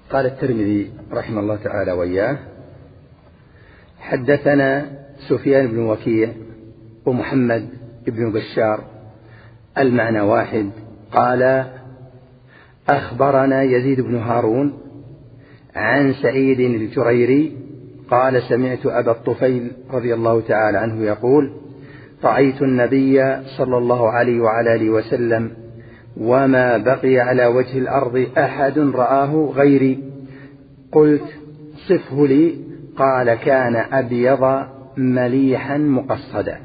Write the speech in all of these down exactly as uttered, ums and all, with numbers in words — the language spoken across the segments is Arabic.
قال الترمذي رحمه الله تعالى وإياه: حدثنا سفيان بن وكيع ومحمد بن بشار المعنى واحد. قال: أخبرنا يزيد بن هارون عن سعيد الجريري قال: سمعت أبا الطفيل رضي الله تعالى عنه يقول: رأيت النبي صلى الله عليه وعلى آله وسلم وما بقي على وجه الأرض أحد رآه غيري. قلت: صفه لي. قال: كان أبيض مليحا مقصدا.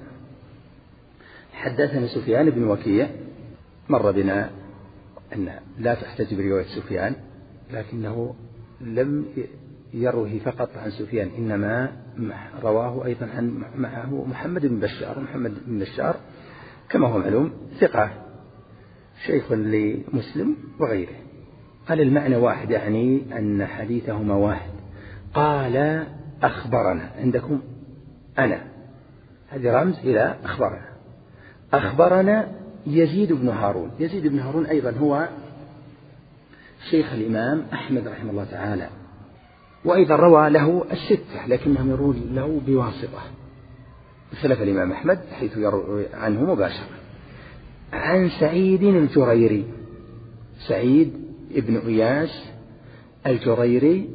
حدثنا سفيان بن وكيع، مر بنا أن لا تحتج برواية سفيان، لكنه لم يروه فقط عن سفيان، إنما رواه أيضا عن معه محمد بن بشار. محمد بن بشار كما هو معلوم ثقة شيخ لمسلم وغيره. قال: المعنى واحد، يعني أن حديثهما واحد. قال: أخبرنا، عندكم أنا، هذا رمز إلى أخبرنا. أخبرنا يزيد بن هارون. يزيد بن هارون أيضا هو شيخ الإمام أحمد رحمه الله تعالى، وأيضا روى له الستة لكنهم يروون له بواسطة، خلاف الإمام أحمد حيث يروي عنه مباشرة. عن سعيد الجريري، سعيد ابن إياس الجريري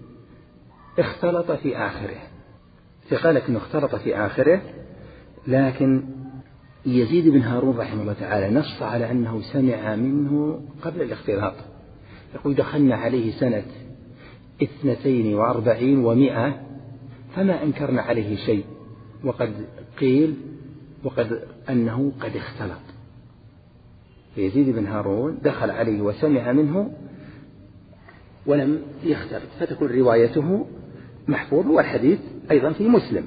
اختلط في آخره، فقال لك أنه اختلط في آخره، لكن يزيد بن هارون رحمه الله تعالى نص على أنه سمع منه قبل الاختلاط. يقول: دخلنا عليه سنة اثنتين واربعين ومئة فما أنكرنا عليه شيء، وقد قيل وقد أنه قد اختلط. يزيد بن هارون دخل عليه وسمع منه ولم يختلط، فتكون روايته محفوظة، والحديث أيضا في مسلم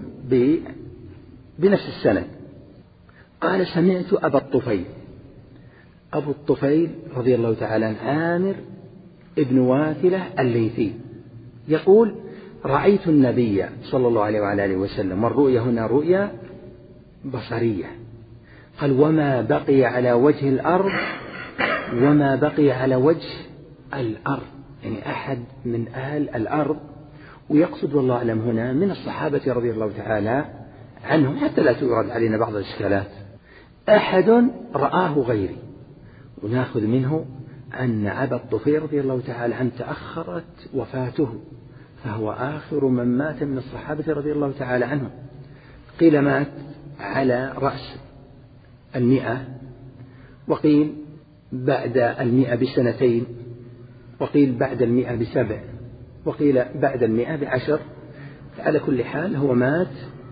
بنفس السند. قال: سمعت أبا الطفيل. أبو الطفيل رضي الله تعالى عن عامر ابن واثلة الليثي يقول: رأيت النبي صلى الله عليه وعلى آله وسلم، والرؤيا هنا رؤيا بصرية. قال: وما بقي على وجه الأرض، وما بقي على وجه الأرض، يعني أحد من أهل الأرض، ويقصد والله أعلم هنا من الصحابة رضي الله تعالى عنهم، حتى لا تورد علينا بعض الإشكالات، أحد رآه غيري. ونأخذ منه أن أبا الطفيل رضي الله تعالى عنه تأخرت وفاته، فهو آخر من مات من الصحابة رضي الله تعالى عنهم. قيل مات على رأس المئة، وقيل بعد المئة بسنتين، وقيل بعد المئة بسبع، وقيل بعد المئة بعشر. على كل حال هو مات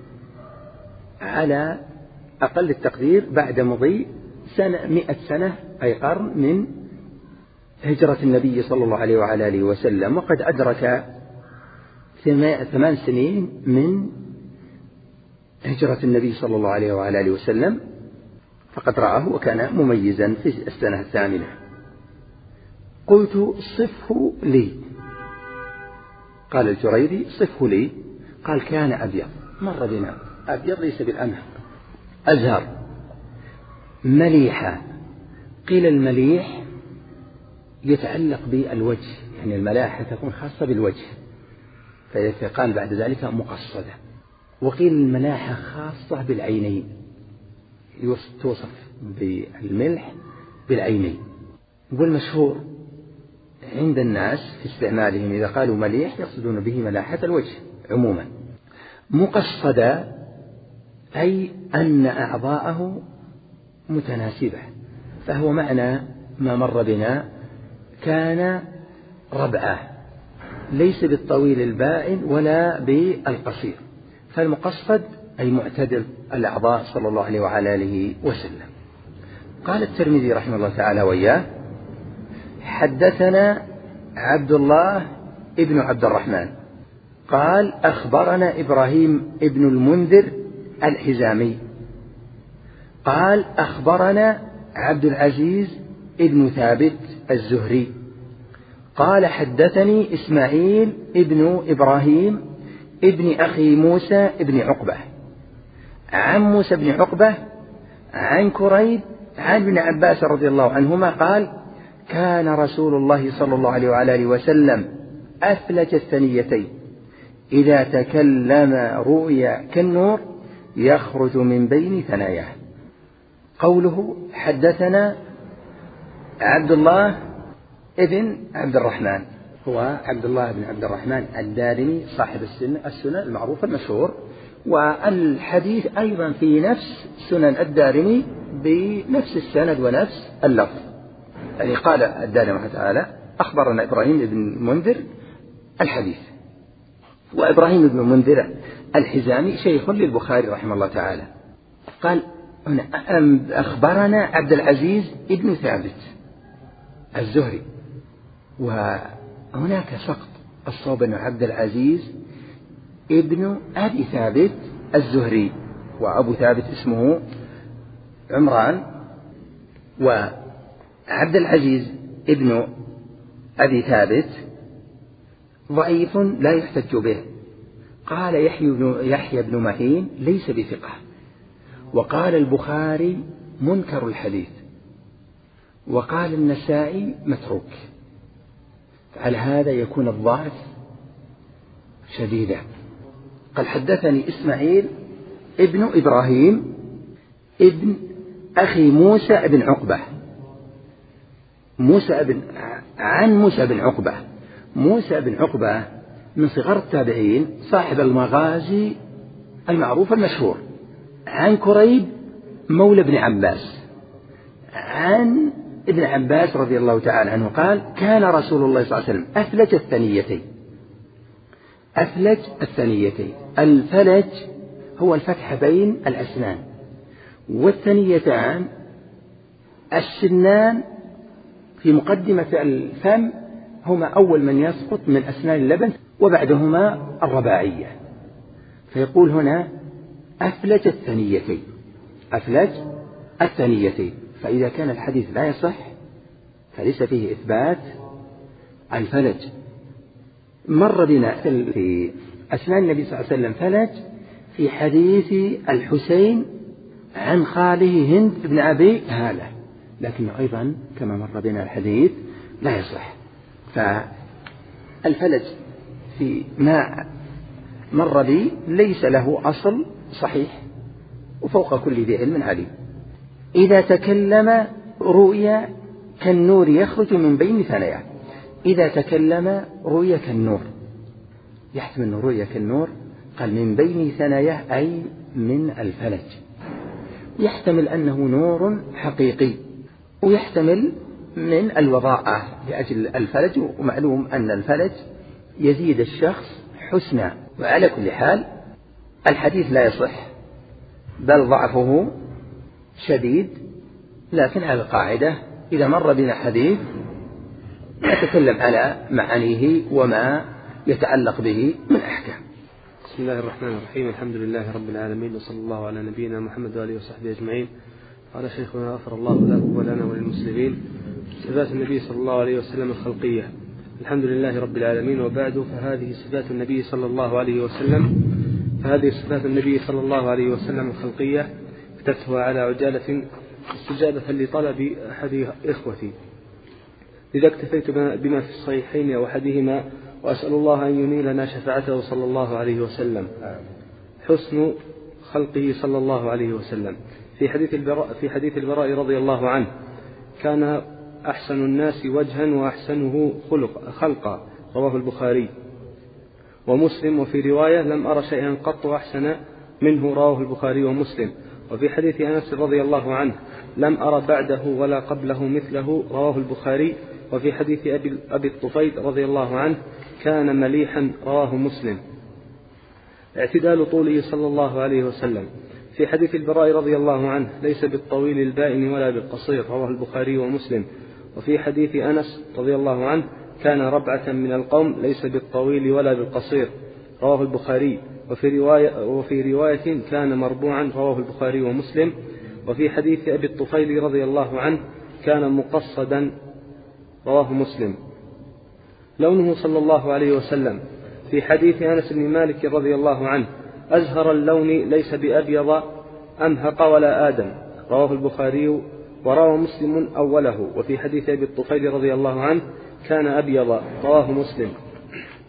على أقل التقدير بعد مضي سنة مئة سنة، أي قرن من هجرة النبي صلى الله عليه وعلى آله وسلم، وقد أدرك ثمان سنين من هجرة النبي صلى الله عليه وعلى آله وسلم، فقد رآه وكان مميزا في السنة الثامنة. قلت: صفه لي. قال الجريري: صفه لي. قال: كان أبيض، مر بنا، أبيض ليس بالأمهر، أزهر، مليحة. قيل المليح يتعلق بالوجه، يعني الملاحة تكون خاصة بالوجه، فقال بعد ذلك مقصدة. وقيل الملاحة خاصة بالعينين، توصف بالملح بالعينين. والمشهور عند الناس في استعمالهم إذا قالوا مليح يقصدون به ملاحة الوجه عموما. مقصدة أي أن أعضاءه متناسبة، فهو معنى ما مر بنا كان ربعة، ليس بالطويل البائن ولا بالقصير، فالمقصد أي معتدل الأعضاء صلى الله عليه وعلى آله وسلم. قال الترمذي رحمه الله تعالى وإياه: حدثنا عبد الله ابن عبد الرحمن قال: أخبرنا إبراهيم ابن المنذر الحزامي قال: أخبرنا عبد العزيز ابن ثابت الزهري قال: حدثني إسماعيل ابن إبراهيم ابن أخي موسى ابن عقبة عن موسى بن عقبة عن كريب عن ابن عباس رضي الله عنهما قال: كان رسول الله صلى الله عليه وعلى آله وسلم أفلج الثنيتين إذا تكلم رؤيا كالنور يخرج من بين ثناياه. قوله حدثنا عبد الله ابن عبد الرحمن، هو عبد الله بن عبد الرحمن الدارمي صاحب السنة السنن المعروف المشهور، والحديث أيضا في نفس سنن الدارمي بنفس السند ونفس اللفظ. يعني قال الدارمي رحمه تعالى أخبرنا إبراهيم بن منذر الحديث، وإبراهيم بن منذر الحزامي شيخ للبخاري رحمه الله تعالى. قال هنا أخبرنا عبد العزيز ابن ثابت الزهري، وهناك سقط، الصواب أن عبد العزيز ابن أبي ثابت الزهري، وأبو ثابت اسمه عمران، وعبد العزيز ابن أبي ثابت ضعيف لا يحتج به. قال يحيى بن, يحيى بن معين ليس بثقة، وقال البخاري منكر الحديث، وقال النسائي متروك. على هذا يكون الضعف شديدا. قال حدثني إسماعيل ابن إبراهيم ابن أخي موسى بن عقبة، موسى بن عن موسى بن عقبة. موسى بن عقبة من صغار التابعين، صاحب المغازي المعروف المشهور، عن كريب مولى ابن عباس، عن ابن عباس رضي الله تعالى عنه قال كان رسول الله صلى الله عليه وسلم أفلج الثنيتين. أفلج الثنيتين، الفلج هو الفتح بين الأسنان، والثنيتان السنان في مقدمة الفم هما أول من يسقط من أسنان اللبن، وبعدهما الرباعية. فيقول هنا أفلج الثنيتين، أفلج الثنيتين. فإذا كان الحديث لا يصح فليس فيه إثبات الفلج. مر بنا في أسنان النبي صلى الله عليه وسلم فلج في حديث الحسين عن خاله هند بن أبي هالة، لكنه أيضا كما مر بنا الحديث لا يصح. فالفلج في ما مر بي ليس له أصل صحيح، وفوق كل ذي علم عليم. إذا تكلم رؤيا كالنور يخرج من بين ثناياه. إذا تكلم رؤيا كالنور، يحتمل أنه رؤيا كالنور قال من بين ثناياه أي من الفلج، يحتمل أنه نور حقيقي، ويحتمل من الوضاءة لأجل الفلج، ومعلوم أن الفلج يزيد الشخص حسنا. وعلى كل حال الحديث لا يصح بل ضعفه شديد، لكن على القاعدة إذا مر بنا حديث نتكلم على معانيه وما يتعلق به من أحكام. بسم الله الرحمن الرحيم، الحمد لله رب العالمين، وصلى الله على نبينا محمد وآله وصحبه أجمعين. قال شيخنا غفر الله له ولنا وللمسلمين صفات النبي صلى الله عليه وسلم الخلقية. الحمد لله رب العالمين، وبعد، فهذه صفات النبي صلى الله عليه وسلم فهذه صفات النبي صلى الله عليه وسلم الخلقية، كتبتها على عجالة استجابة لطلب أحد إخوتي، لذا اكتفيت بما في الصحيحين أو أحدهما، وأسأل الله أن ينيلنا شفاعته صلى الله عليه وسلم. حسن خلقه صلى الله عليه وسلم. في حديث البراء, في حديث البراء رضي الله عنه كان أحسن الناس وجها وأحسنه خلق خلقا، رواه البخاري ومسلم. وفي رواية لم أرى شيئا قط أحسن منه، رواه البخاري ومسلم. وفي حديث أنس رضي الله عنه لم أرى بعده ولا قبله مثله، رواه البخاري. وفي حديث أبي, أبي الطفيل رضي الله عنه كان مليحا، رواه مسلم. اعتدال طوله صلى الله عليه وسلم. في حديث البراء رضي الله عنه ليس بالطويل البائن ولا بالقصير، رواه البخاري ومسلم. وفي حديث أنس رضي الله عنه كان ربعة من القوم ليس بالطويل ولا بالقصير، رواه البخاري. وفي رواية, وفي رواية كان مربوعا، رواه البخاري ومسلم. وفي حديث أبي الطفيل رضي الله عنه كان مقصدا، رواه مسلم. لونه صلى الله عليه وسلم. في حديث أنس بن مالك رضي الله عنه أزهر اللون ليس بأبيض أمهق ولا آدم، رواه البخاري. وروى مسلم أوله. وفي حديث أبي الطفيل رضي الله عنه كان أبيض، رواه مسلم.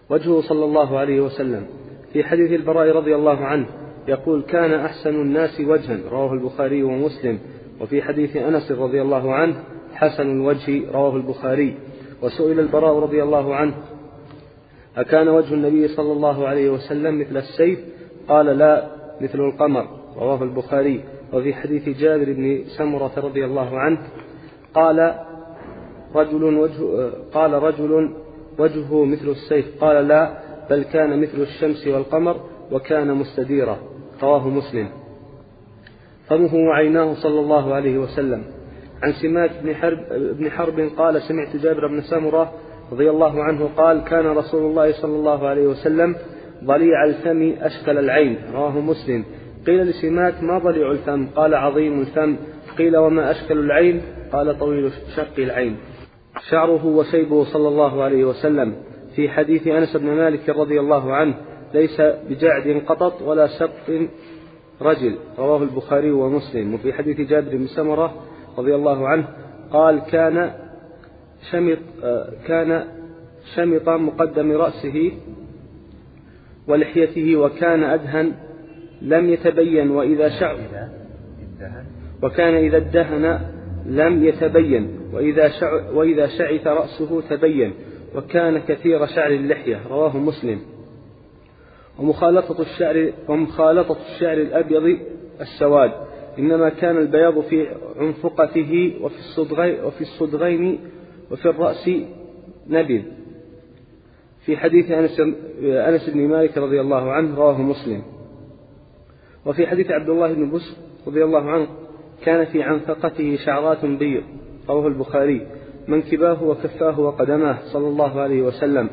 وجهه صلى الله عليه وسلم. في حديث البراء رضي الله عنه يقول: كان أحسن الناس وجها، رواه البخاري ومسلم. وفي حديث أنس رضي الله عنه: حسن الوجه، رواه البخاري. وسئل البراء رضي الله عنه: أكان وجه النبي صلى الله عليه وسلم مثل السيف؟ قال: لا، مثل القمر، رواه البخاري. وفي حديث جابر بن سمرة رضي الله عنه قال رجل وجه قال رجل وجهه مثل السيف، قال: لا، بل كان مثل الشمس والقمر وكان مستديرا، رواه مسلم. فمه وعيناه صلى الله عليه وسلم. عن سماك بن حرب, بن حرب قال: سمعت جابر بن سمرة رضي الله عنه قال: كان رسول الله صلى الله عليه وسلم ضليع الفم أشكل العين، رواه مسلم. قيل لسماك: ما ضليع الفم؟ قال: عظيم الفم. قيل: وما أشكل العين؟ قال: طويل شق العين. شعره وشيبه صلى الله عليه وسلم. في حديث أنس بن مالك رضي الله عنه: ليس بجعد قطط ولا شق رجل، رواه البخاري ومسلم. وفي حديث جابر بن سمرة رضي الله عنه قال: كان شمط كان شمط مقدم رأسه ولحيته، وكان أدهن لم يتبين، وإذا شعر وكان إذا ادهن لم يتبين، وإذا شع وإذا شعث رأسه تبين، وكان كثير شعر اللحية، رواه مسلم. ومخالطة الشعر ومخالطة الشعر الأبيض السواد، إنما كان البياض في عنفقته وفي الصدغين وفي الصدغين وفي الرأس نبذ. في حديث أنس, أنس بن مالك رضي الله عنه، رواه مسلم. وفي حديث عبد الله بن بسر رضي الله عنه: كان في عنفقته شعرات بيض، رواه البخاري. منكباه وكفاه وقدماه، صلى الله عليه وسلم.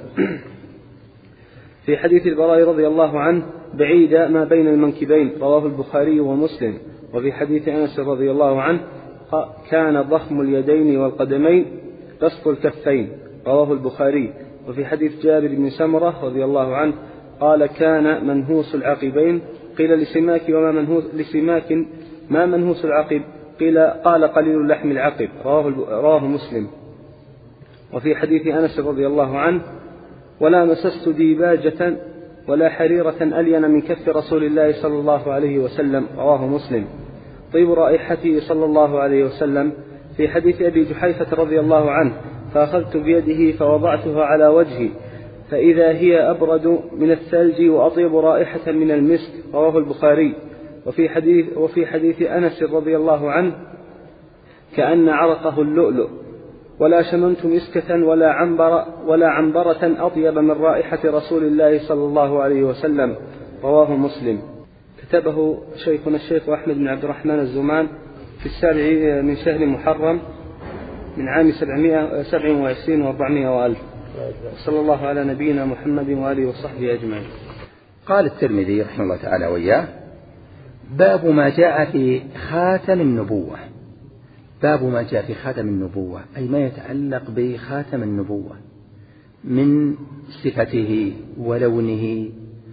في حديث البراء رضي الله عنه: بعيد ما بين المنكبين، رواه البخاري ومسلم. وفي حديث أنس رضي الله عنه: كان ضخم اليدين والقدمين بسط الكفين، رواه البخاري. وفي حديث جابر بن سمرة رضي الله عنه قال: كان منهوس العقبين. قيل لسماك: وما منهوس لسماك ما منهوس العقب؟ قيل قال: قليل لحم العقب، رواه, رواه مسلم. وفي حديث أنس رضي الله عنه: ولا مسست ديباجة ولا حريرة ألين من كف رسول الله صلى الله عليه وسلم، رواه مسلم. طيب رائحته صلى الله عليه وسلم. في حديث أبي جحيفة رضي الله عنه: فأخذت بيده فوضعتها على وجهي فإذا هي أبرد من الثلج وأطيب رائحة من المسك، رواه البخاري. وفي حديث, وفي حديث أنس رضي الله عنه: كأن عرقه اللؤلؤ، ولا شممت مسكة ولا عنبر ولا عنبرة أطيب من رائحة رسول الله صلى الله عليه وسلم، رواه مسلم. كتبه شيخنا الشيخ أحمد بن عبد الرحمن الزمان في السابع من شهر محرم من عام سبعمائة سبع وعشرين وأربعمائة وألف. صلى الله على نبينا محمد وآله وصحبه أجمعين. قال الترمذي رحمه الله تعالى وإياه: باب ما جاء في خاتم النبوة. باب ما جاء في خاتم النبوة أي ما يتعلق بخاتم النبوة من صفته ولونه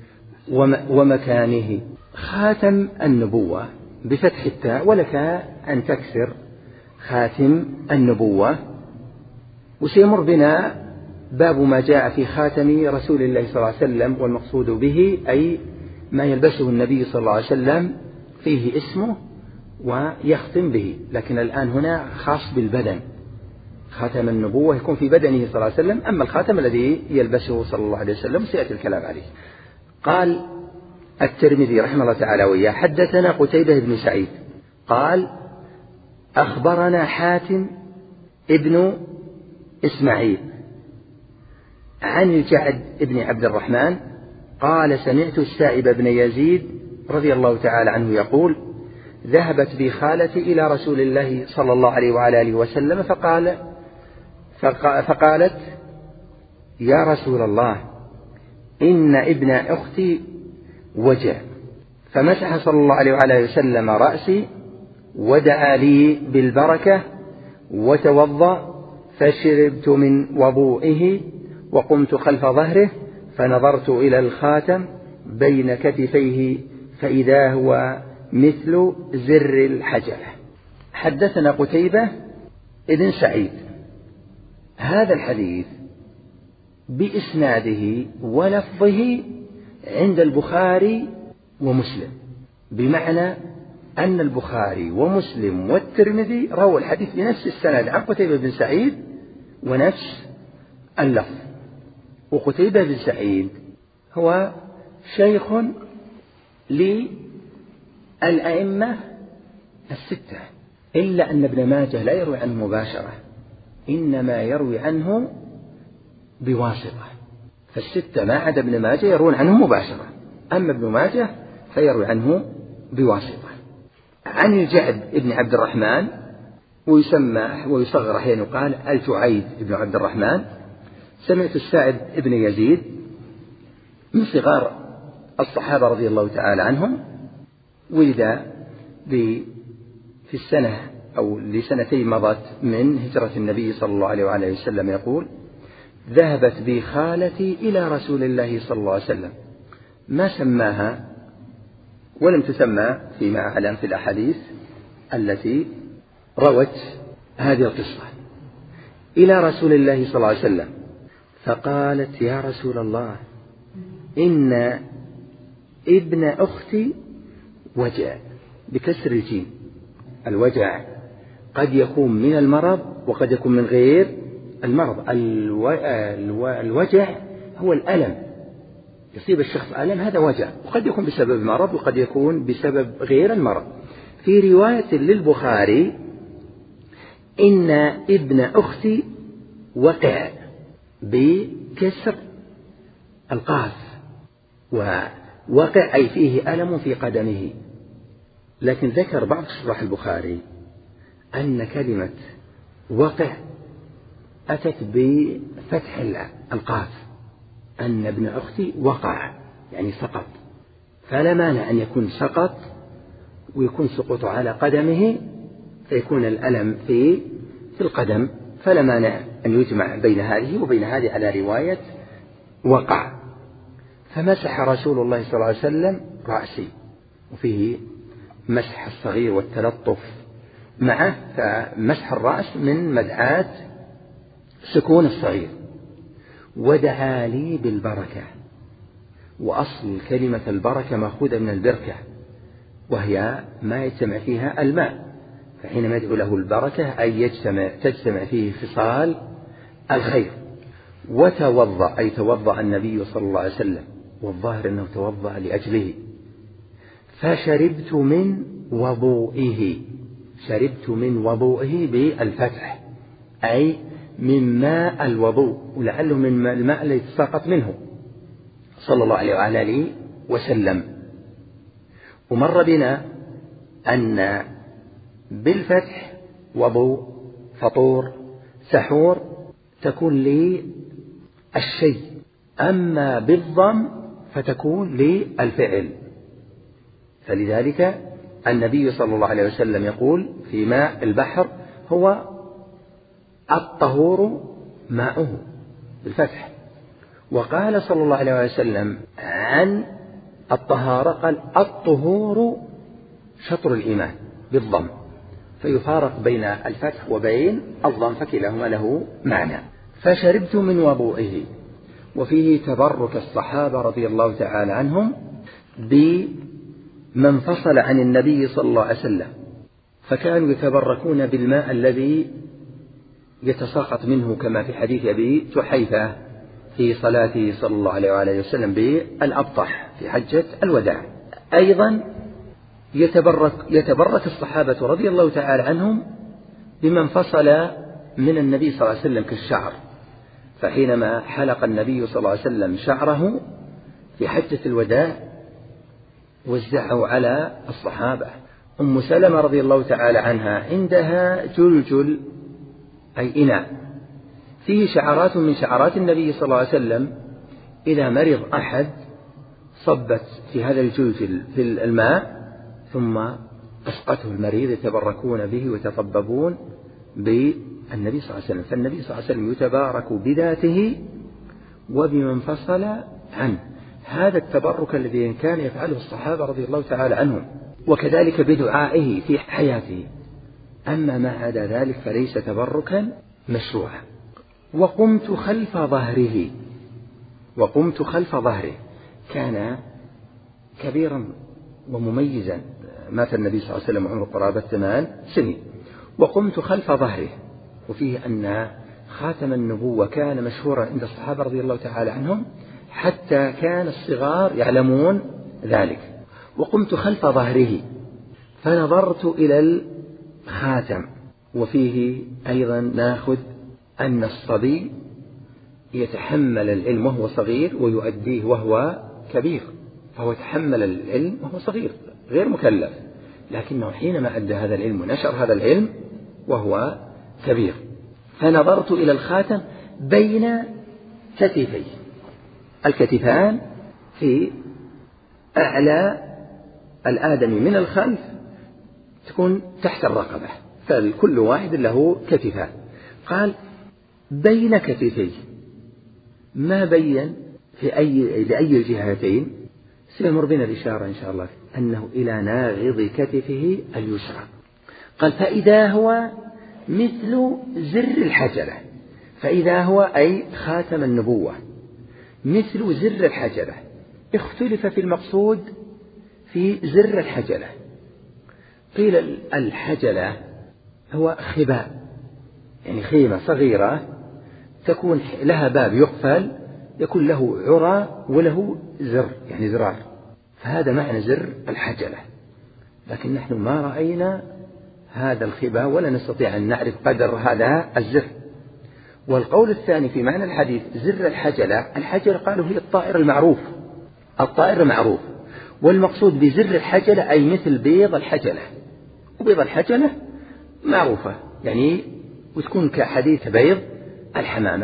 ومكانه. خاتم النبوة بفتح التاء، ولك أن تكسر خاتم النبوة. وسيمر بنا باب ما جاء في خاتم رسول الله صلى الله عليه وسلم، والمقصود به أي ما يلبسه النبي صلى الله عليه وسلم فيه اسمه ويختم به، لكن الآن هنا خاص بالبدن. خاتم النبوة يكون في بدنه صلى الله عليه وسلم، أما الخاتم الذي يلبسه صلى الله عليه وسلم سيأتي الكلام عليه. قال الترمذي رحمه الله تعالى وإياه: حدثنا قتيبة بن سعيد قال: أخبرنا حاتم ابن إسماعيل عن الجعد بن عبد الرحمن قال: سمعت السائب بن يزيد رضي الله تعالى عنه يقول: ذهبت بي خالتي إلى رسول الله صلى الله عليه وعلى آله وسلم فقال فقالت: يا رسول الله، إن ابن أختي وجع. فمسح صلى الله عليه وعلى آله وسلم رأسي ودعا لي بالبركة وتوضأ، فشربت من وضوئه وقمت خلف ظهره فنظرت إلى الخاتم بين كتفيه فإذا هو مثل زر الحجرة. حدثنا قتيبة ابن سعيد. هذا الحديث بإسناده ولفظه عند البخاري ومسلم، بمعنى أن البخاري ومسلم والترمذي رووا الحديث بنفس السند عن قتيبة بن سعيد ونفس اللفظ. وقتيبة بن سعيد هو شيخ للأئمة الستة، إلا أن ابن ماجه لا يروي عنه مباشرة، إنما يروي عنه بواسطة، فالستة ما عدا ابن ماجه يروون عنه مباشرة، أما ابن ماجه فيروي عنه بواسطة. عن الجعد ابن عبد الرحمن، ويسمى ويصغر أحيانا يقال الجعيد ابن عبد الرحمن، سمعت السائب ابن يزيد من صغار الصحابة رضي الله تعالى عنهم، ولد في السنة أو لسنتين مضت من هجرة النبي صلى الله عليه وآله وسلم، يقول: ذهبت بي خالتي إلى رسول الله صلى الله عليه وسلم، ما سماها ولم تسمى فيما أعلم في الأحاديث التي روت هذه القصة، إلى رسول الله صلى الله عليه وسلم، فقالت: يا رسول الله، إن ابن أختي وجع، بكسر الجيم. الوجع قد يكون من المرض وقد يكون من غير المرض. الوجع هو الألم، يصيب الشخص ألم، هذا وجع، وقد يكون بسبب المرض وقد يكون بسبب غير المرض. في رواية للبخاري: إن ابن أختي وقع، بكسر القاف، ووقع أي فيه ألم في قدمه. لكن ذكر بعض شراح البخاري أن كلمة وقع أتت بفتح القاف، أن ابن أختي وقع يعني سقط، فلا مانع أن يكون سقط ويكون سقوط على قدمه فيكون الألم في في القدم، فلا مانع أن يجمع بين هذه وبين هذه على رواية وقع. فمسح رسول الله صلى الله عليه وسلم رأسي، وفيه مسح الصغير والتلطف معه، فمسح الرأس من مدعاة سكون الصغير. ودعا لي بالبركة، وأصل كلمة البركة مأخوذة من البركة، وهي ما يجتمع فيها الماء، فحينما يدعو له البركة أي يجتمع تجتمع فيه خصال الخير. وتوضأ أي توضأ النبي صلى الله عليه وسلم، والظاهر أنه توضأ لأجله. فشربت من وضوئه، شربت من وضوئه بالفتح، أي من ماء الوضوء، ولعله من الماء الذي تساقط منه صلى الله عليه وآله وسلم. ومر بنا أن بالفتح وضوء، فطور، سحور تكون للشيء، أما بالضم فتكون للفعل. فلذلك النبي صلى الله عليه وسلم يقول في ماء البحر: هو الطهور ماؤه، بالفتح. وقال صلى الله عليه وسلم عن الطهارة: قال: الطهور شطر الإيمان، بالضم، فيفارق بين الفتح وبين الضم، فكلاهما له معنى. فشربت من وضوئه. وفيه تبرك الصحابة رضي الله تعالى عنهم بمن فصل عن النبي صلى الله عليه وسلم، فكانوا يتبركون بالماء الذي يتساقط منه، كما في حديث أبي جحيفة في صلاته صلى الله عليه وآله وسلم بالأبطح في حجة الوداع. أيضا يتبرك, يتبرك الصحابة رضي الله تعالى عنهم بمن فصل من النبي صلى الله عليه وسلم كالشعر، فحينما حلق النبي صلى الله عليه وسلم شعره في حجة الوداع وزعه على الصحابة. أم سلمة رضي الله تعالى عنها عندها جلجل أي إناء فيه شعرات من شعرات النبي صلى الله عليه وسلم، إذا مرض أحد صبت في هذا الجلجل في الماء ثم أسقته المريض، يتبركون به ويتطببون بالنبي صلى الله عليه وسلم. فالنبي صلى الله عليه وسلم يتبارك بذاته وبمن فصل عنه. هذا التبرك الذي كان يفعله الصحابة رضي الله تعالى عنهم، وكذلك بدعائه في حياته. أما ما عدا ذلك فليس تبركا مشروعا. وقمت خلف ظهره، وقمت خلف ظهره، كان كبيرا ومميزا، مات النبي صلى الله عليه وسلم عمره قرابة ثمان سنين. وقمت خلف ظهره، وفيه أن خاتم النبوة كان مشهورا عند الصحابة رضي الله تعالى عنهم، حتى كان الصغار يعلمون ذلك. وقمت خلف ظهره فنظرت إلى الخاتم. وفيه أيضا ناخذ أن الصبي يتحمل العلم وهو صغير ويؤديه وهو كبير، فهو تحمل العلم وهو صغير غير مكلف، لكنه حينما أدى هذا العلم ونشر هذا العلم وهو كبير. فنظرت إلى الخاتم بين كتفي، الكتفان في أعلى الآدمي من الخلف تكون تحت الرقبة، فكل واحد له كتفان. قال بين كتفي، ما بين في أي لأي الجهتين، سيمر بنا الإشارة إن شاء الله أنه إلى ناغض كتفه اليسرى. قال فإذا هو مثل زر الحجلة، فإذا هو أي خاتم النبوة مثل زر الحجلة. اختلف في المقصود في زر الحجلة، قيل الحجلة هو خباء، يعني خيمة صغيرة تكون لها باب يقفل، يكون له عرى وله زر يعني زرار، فهذا معنى زر الحجلة. لكن نحن ما رأينا هذا الخباء ولا نستطيع أن نعرف قدر هذا الزر. والقول الثاني في معنى الحديث زر الحجلة، الحجلة قالوا هي الطائر المعروف، الطائر المعروف، والمقصود بزر الحجلة أي مثل بيض الحجلة، وبيض الحجلة معروفة يعني وتكون كحديث بيض الحمامة.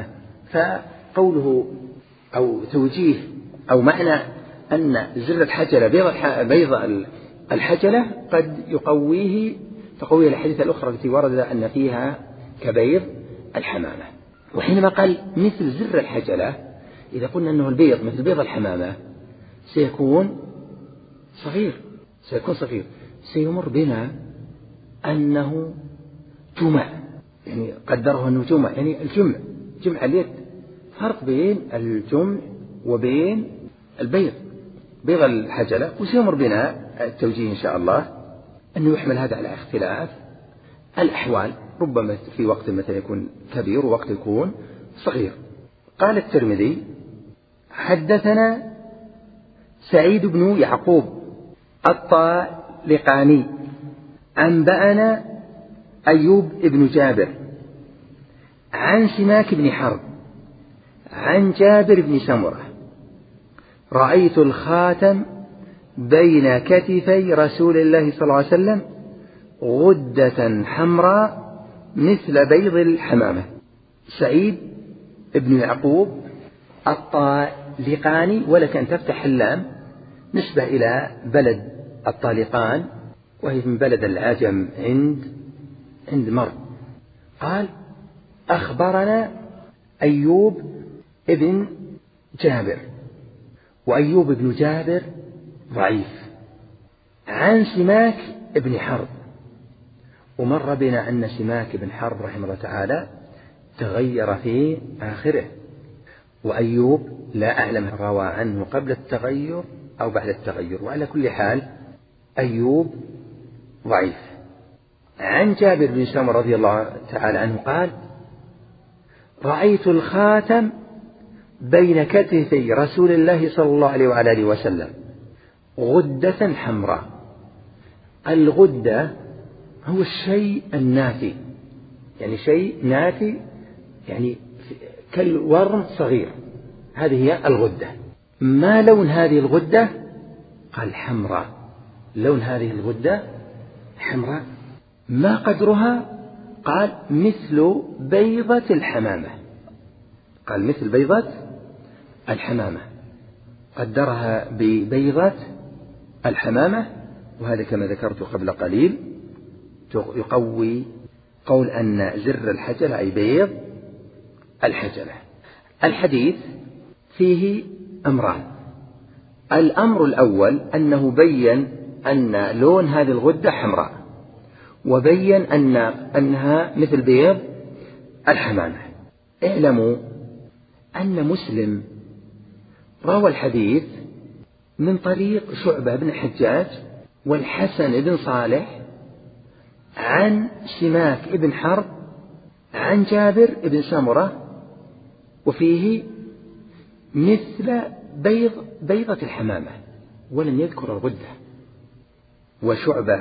فقوله أو توجيه أو معنى أن زر الحجلة بيض بيض الحجلة قد يقويه تقويه الحديث الأخرى التي ورد أن فيها كبيض الحمامة. وحينما قال مثل زر الحجلة، إذا قلنا أنه البيض مثل بيض الحمامة سيكون صغير، سيكون صغير سيمر بنا أنه جمع، يعني قدره أنه جمع يعني الجمع جمع اليد، فرق بين الجمع وبين البيض بيض الحجلة. وسيمر بنا التوجيه إن شاء الله أنه يحمل هذا على اختلاف الأحوال، ربما في وقت مثلا يكون كبير ووقت يكون صغير. قال الترمذي حدثنا سعيد بن يعقوب الطالقاني أنبأنا أيوب بن جابر عن سماك بن حرب عن جابر بن سمرة رأيت الخاتم بين كتفي رسول الله صلى الله عليه وسلم غدة حمراء مثل بيض الحمامة. سعيد بن يعقوب الطالقاني، ولك أن تفتح اللام نسبة إلى بلد الطالقان وهي من بلد العجم عند عند مر. قال أخبرنا أيوب ابن جابر، وأيوب بن جابر ضعيف، عن سماك ابن حرب. ومر بنا أن سماك بن حرب رحمه الله تعالى تغير في آخره، وأيوب لا أعلم روى عنه قبل التغير أو بعد التغير، وعلى كل حال أيوب ضعيف. عن جابر بن سمرة رضي الله تعالى عنه قال رأيت الخاتم بين كتفي رسول الله صلى الله عليه وعلى آله وسلم غدة حمراء. الغدة هو الشيء الناتي، يعني شيء ناتي يعني كالورم صغير، هذه هي الغدة. ما لون هذه الغدة؟ قال حمراء، لون هذه الغدة حمراء. ما قدرها؟ قال مثل بيضة الحمامة، قال مثل بيضة الحمامة، قدرها ببيضة الحمامة. وهذا كما ذكرت قبل قليل يقوي قول أن زر الحجلة أي بيض الحجلة. الحديث فيه أمران. الأمر الأول أنه بين أن لون هذه الغدة حمراء، وبين أن أنها مثل بيض الحمامة. اعلموا أن مسلم روى الحديث من طريق شعبة بن الحجاج والحسن بن صالح عن سماك بن حرب عن جابر بن سمرة، وفيه مثل بيض بيضة الحمامة، ولم يذكر الغدة. وشعبة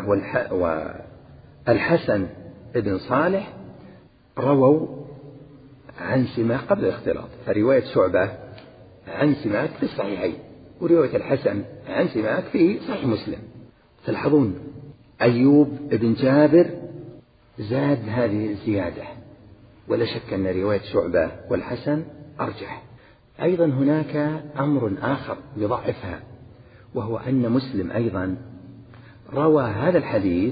والحسن بن صالح رووا عن سماك قبل الاختلاط، فرواية شعبة عن سماك في الصحيحين، ورواية الحسن عن سماك في صحيح مسلم. تلاحظون أيوب بن جابر زاد هذه الزيادة، ولا شك أن رواية شعبة والحسن أرجح. أيضا هناك أمر آخر يضعفها، وهو أن مسلم أيضا روى هذا الحديث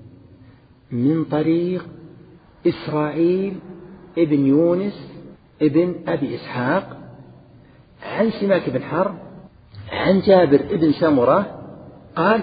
من طريق إسرائيل ابن يونس ابن أبي إسحاق عن سماك بن حرب عن جابر ابن سمرة قال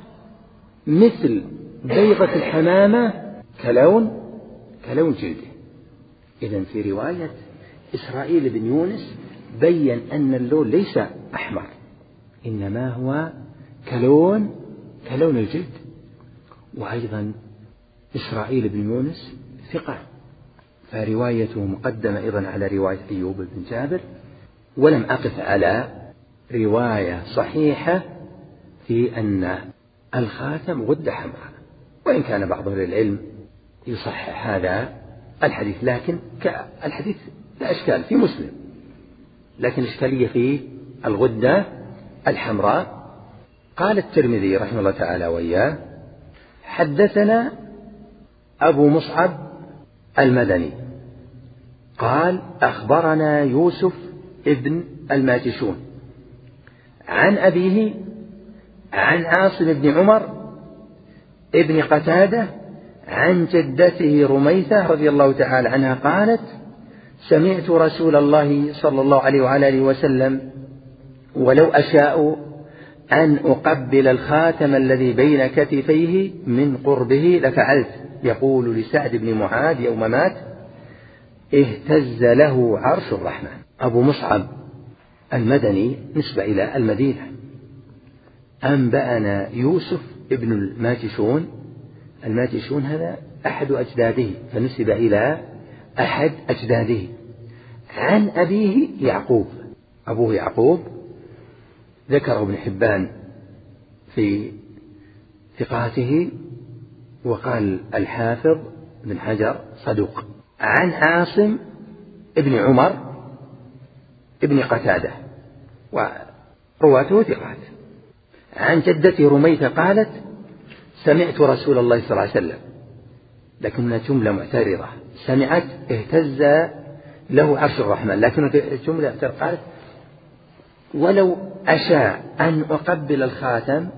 مثل بيضة الحمامة كلون كلون جلده. إذن في رواية إسرائيل بن يونس بين أن اللون ليس أحمر، إنما هو كلون كلون الجلد. وأيضا إسرائيل بن يونس ثقة، فروايته مقدمة أيضا على رواية أيوب بن جابر، ولم أقف على رواية صحيحة في أن الخاتم غدة حمراء، وإن كان بعض أهل العلم يصحح هذا الحديث، لكن الحديث لا إشكال في مسلم، لكن إشكالية في الغدة الحمراء. قال الترمذي رحمه الله تعالى وإياه: حدثنا أبو مصعب المدني قال أخبرنا يوسف ابن الماجشون عن أبيه عن عاصم بن عمر ابن قتادة عن جدته رميثة رضي الله تعالى عنها قالت: سمعت رسول الله صلى الله عليه وعلى آله وسلم ولو أشاء أن أقبل الخاتم الذي بين كتفيه من قربه لفعلت، يقول لسعد بن معاذ يوم مات: اهتز له عرش الرحمن. أبو مصعب المدني نسبة إلى المدينة. أنبأنا يوسف ابن الماجشون، الماجشون هذا أحد أجداده، فنسب إلى أحد أجداده، عن أبيه يعقوب، أبوه يعقوب ذكره ابن حبان في ثقاته، وقال الحافظ بن حجر صدوق. عن عاصم ابن عمر ابن قتادة ورواته ثقات. عن جدته رميثة قالت: سمعت رسول الله صلى الله عليه وسلم، لكنها جملة معترضة، سمعت اهتز له عرش الرحمن، لكن الجملة قالت: ولو أشاء أن أقبل الخاتم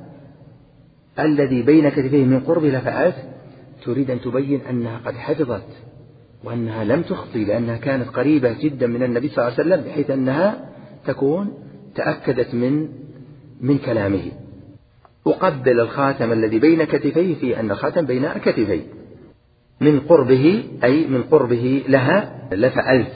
الذي بين كتفيه من قربه لفعلت، تريد أن تبين أنها قد حفظت وأنها لم تخطي، لأنها كانت قريبة جدا من النبي صلى الله عليه وسلم، بحيث أنها تكون تأكدت من من كلامه. أقبل الخاتم الذي بين كتفيه، في أن الخاتم بين كتفيه، من قربه أي من قربه لها لفعلت.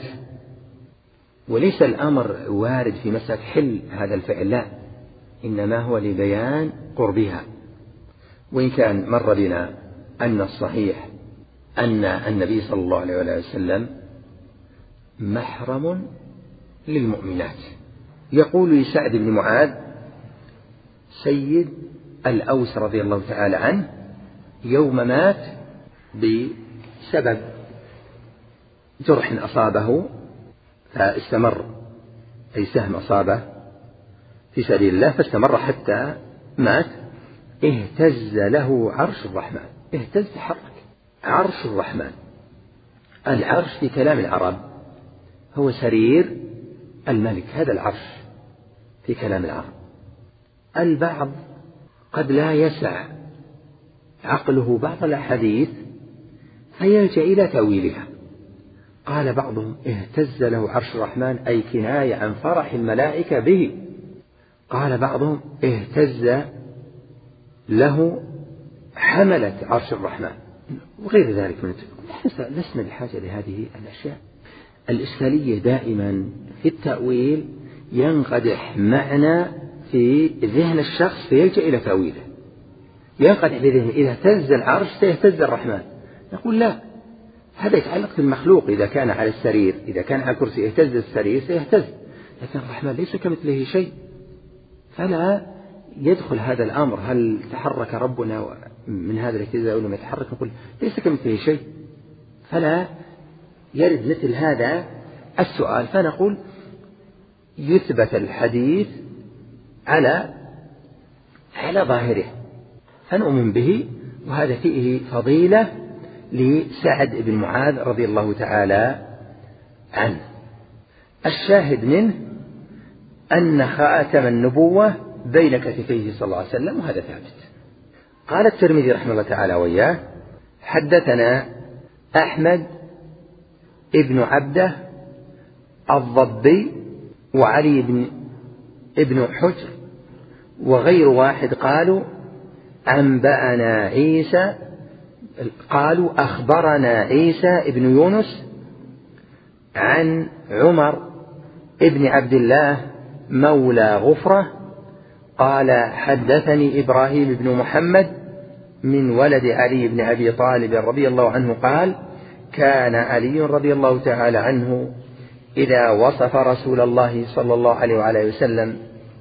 وليس الأمر وارد في مسألة حل هذا الفعل، لا، إنما هو لبيان قربها. وإن كان مر بنا أن الصحيح أن النبي صلى الله عليه وسلم محرم للمؤمنات. يقول لسعد بن معاذ سيد الأوس رضي الله تعالى عنه يوم مات بسبب جرح أصابه فاستمر، أي سهم أصابه في سبيل الله فاستمر حتى مات، اهتز له عرش الرحمن. اهتز حرك عرش الرحمن. العرش في كلام العرب هو سرير الملك، هذا العرش في كلام العرب. البعض قد لا يسع عقله بعض الأحاديث فيلجأ إلى تأويلها. قال بعضهم اهتز له عرش الرحمن أي كناية عن فرح الملائكة به. قال بعضهم اهتز له حملة عرش الرحمن، وغير ذلك من لسنا بحاجة لهذه الأشياء. الإشكالية دائما في التأويل ينقدح معنى في ذهن الشخص فيلجأ إلى تأويله، ينقدح في ذهنه إذا اهتز العرش سيهتز الرحمن. نقول لا، هذا يتعلق بالمخلوق، إذا كان على السرير، إذا كان على الكرسي يهتز السرير سيهتز، لكن الرحمن ليس كمثله شيء، فلا يدخل هذا الأمر. هل تحرك ربنا من هذا الاهتزاز ولم يتحرك؟ نقول ليس كمثله شيء، فلا يرد مثل هذا السؤال. فنقول يثبت الحديث على على ظاهره فنؤمن به، وهذا فيه فضيلة لسعد بن معاذ رضي الله تعالى عنه. الشاهد منه أن خاتم النبوة بين كتفيه صلى الله عليه وسلم، وهذا ثابت. قال الترمذي رحمه الله تعالى وإياه: حدثنا أحمد ابن عبده الضبي وعلي بن ابن حجر وغير واحد قالوا أنبأنا عيسى، قالوا أخبرنا عيسى ابن يونس عن عمر ابن عبد الله مولى غفرة قال حدثني إبراهيم بن محمد من ولد علي بن أبي طالب رضي الله عنه قال: كان علي رضي الله تعالى عنه إذا وصف رسول الله صلى الله عليه وعلى وسلم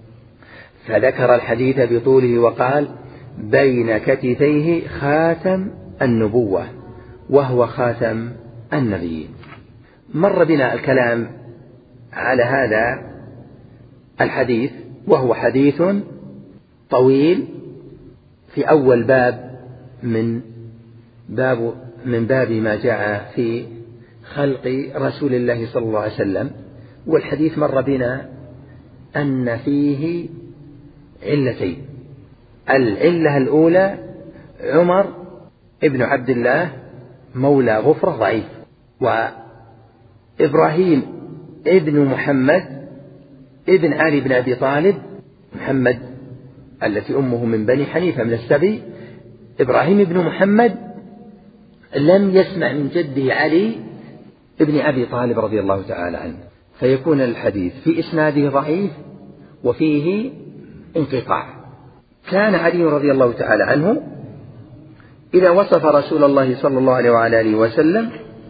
فذكر الحديث بطوله وقال: بين كتفيه خاتم النبوة، وهو خاتم النبيين. مر بنا الكلام على هذا الحديث، وهو حديث طويل في أول باب من باب من باب ما جاء في خلق رسول الله صلى الله عليه وسلم. والحديث مر بنا أن فيه علتين. العلة الأولى عمر ابن عبد الله مولى غفرة ضعيف، وإبراهيم ابن محمد ابن علي بن أبي طالب، محمد التي أمه من بني حنيفة من السبي، إبراهيم ابن محمد لم يسمع من جده علي ابن أبي طالب رضي الله تعالى عنه، فيكون الحديث في إسناده ضعيف وفيه انقطاع. كان علي رضي الله تعالى عنه إذا وصف رسول الله صلى الله عليه وعلى آله وسلم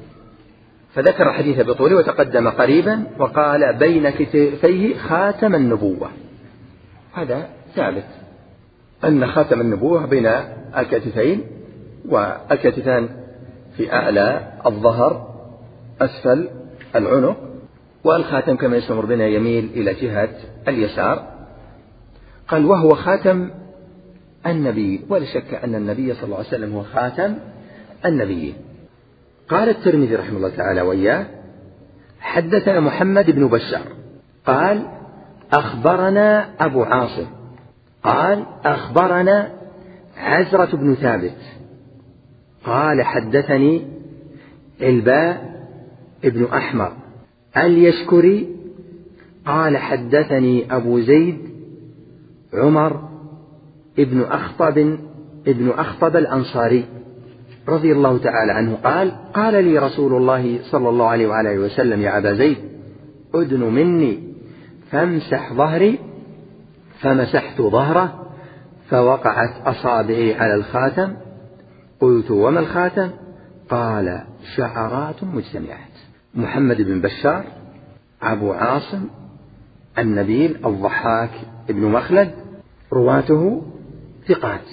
فذكر الحديث بطوله وتقدم قريبا وقال: بين كتفيه خاتم النبوة. هذا ثابت أن خاتم النبوة بين الكتفين، والكتفان في أعلى الظهر أسفل العنق، والخاتم كما يستمر بنا يميل إلى جهة اليسار. قال: وهو خاتم النبي، ولا شك أن النبي صلى الله عليه وسلم هو خاتم النبيين. قال الترمذي رحمه الله تعالى وإياه: حدثنا محمد بن بشار قال: أخبرنا أبو عاصم قال: أخبرنا عزرة بن ثابت قال: حدثني علباء ابن أحمر اليشكري قال: حدثني أبو زيد عمر ابن أخطب ابن أخطب الأنصاري رضي الله تعالى عنه قال: قال لي رسول الله صلى الله عليه وعلى وسلم: يا أبا زيد أدن مني فامسح ظهري، فمسحت ظهره فوقعت أصابعي على الخاتم. قلت: وما الخاتم؟ قال: شعرات مجتمعات. محمد بن بشار أبو عاصم النبيل الضحاك ابن مخلد رواته ثقات.